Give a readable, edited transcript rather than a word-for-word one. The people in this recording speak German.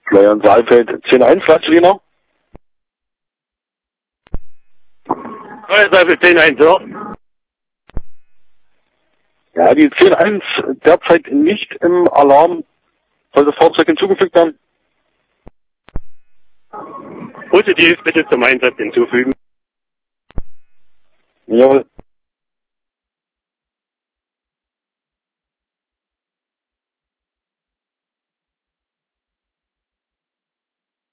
Florian Saalfeld, 10-1, Leitstudiener. Florian Saalfeld, 10-1, ja. Ja, die 10-1 derzeit nicht im Alarm. Soll das Fahrzeug hinzugefügt werden? Positiv bitte zum Einsatz hinzufügen. Jawohl.